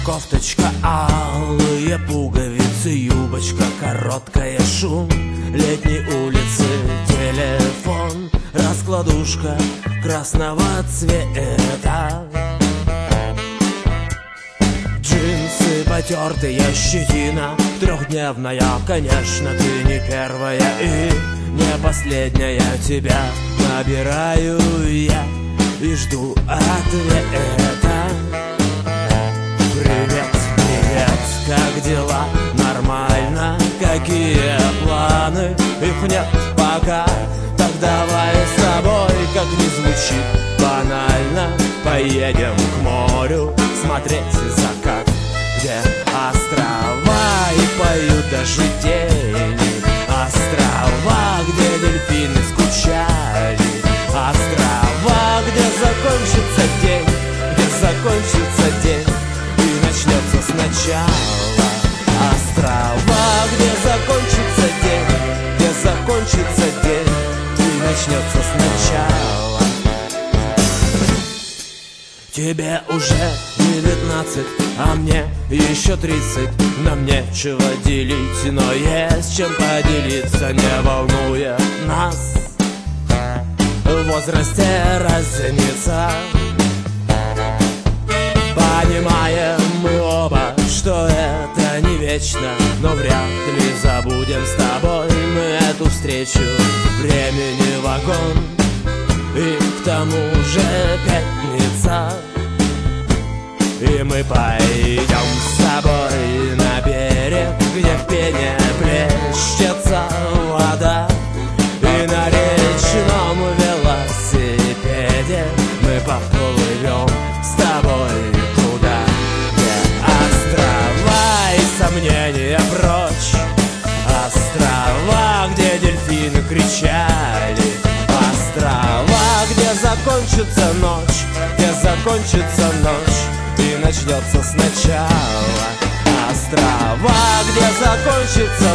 кофточка, алые пуговицы, юбочка короткая, шум летней улицы, телефон, раскладушка красного цвета, джинсы потертые, щетина трехдневная. Конечно, ты не первая и не последняя. Тебя набираю я и жду ответа. Привет, привет, как дела? Нормально, какие планы? Их нет пока. Так давай с тобой, как не звучит банально, поедем к морю смотреть закат, где острова и поют даже тени, острова, где дельфины скучали, острова, где закончится день, и начнется сначала, острова, где закончится день, и начнется сначала. Тебе уже 19, а мне еще 30. Нам нечего делить, но есть чем поделиться, не волнуя нас. В возрасте разница. Понимаем мы оба, что это не вечно, но вряд ли забудем с тобой мы эту встречу. Времени вагон, и к тому же пятница, и мы пойдем с тобой на берег, где в пене плещется вода, и на речном велосипеде мы поплывем с тобой туда, где острова и сомнения прочь, острова, где дельфины кричали, острова, где закончится ночь, и начнется сначала, острова, где закончится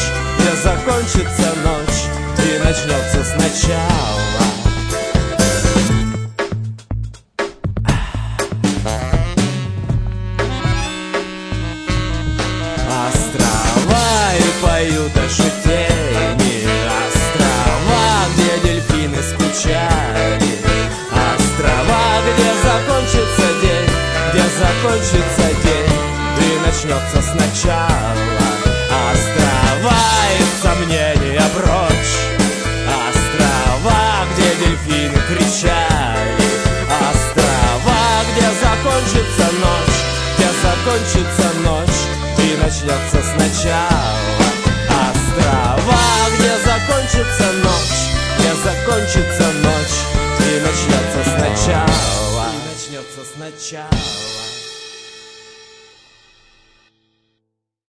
ночь, и начнется сначала. Острова и поют даже тени, острова, где дельфины скучали, острова, где закончится день, и начнется сначала, острова и сомнения прочь, острова, где дельфины кричали, острова, где закончится ночь, и начнется сначала, острова, где закончится ночь, и начнется сначала.